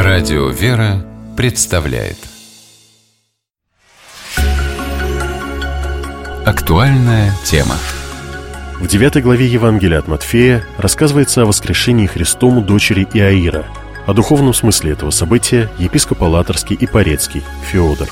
Радио «Вера» представляет актуальная тема. В 9 главе Евангелия от Матфея рассказывается о воскрешении Христом дочери Иаира. О духовном смысле этого события епископ Алаторский и Порецкий Феодор.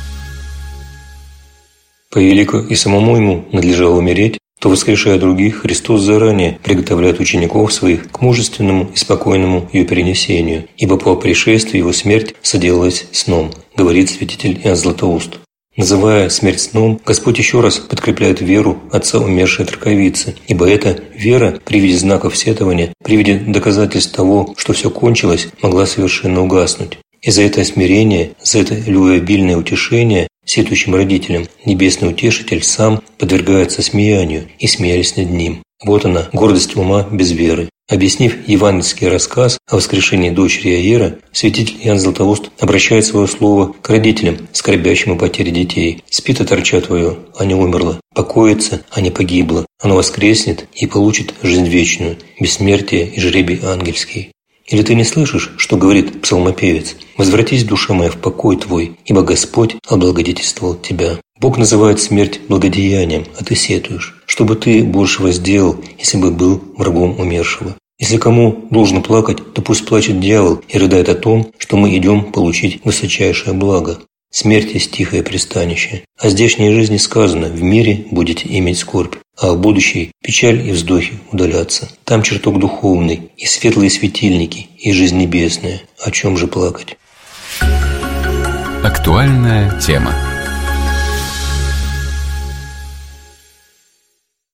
Поелико и самому ему надлежало умереть, то, воскрешая других, Христос заранее приготовляет учеников своих к мужественному и спокойному ее перенесению, ибо по пришествии его смерть соделалась сном, говорит святитель Иоанн Златоуст. Называя смерть сном, Господь еще раз подкрепляет веру отца умершей траковицы, ибо эта вера при виде знаков сетования, при виде доказательств того, что все кончилось, могла совершенно угаснуть. И за это смирение, за это любвеобильное утешение сетующим родителям Небесный Утешитель сам подвергается смеянию, и смеялись над ним. Вот она, гордость ума без веры. Объяснив евангельский рассказ о воскрешении дочери Иаира, святитель Иоанн Златоуст обращает свое слово к родителям, скорбящим о потере детей. «Спит оторча твое, а не умерло, покоится, а не погибло. Оно воскреснет и получит жизнь вечную, бессмертие и жребий ангельский». Или ты не слышишь, что говорит псалмопевец? «Возвратись, душа моя, в покой твой, ибо Господь облагодетельствовал тебя». Бог называет смерть благодеянием, а ты сетуешь. Что бы ты большего сделал, если бы был врагом умершего? Если кому должно плакать, то пусть плачет дьявол и рыдает о том, что мы идем получить высочайшее благо. Смерть есть тихое пристанище. О здешней жизни сказано: в мире будете иметь скорбь, а о будущей печаль и вздохи удаляться. Там чертог духовный, и светлые светильники, и жизнь небесная. О чем же плакать? Актуальная тема.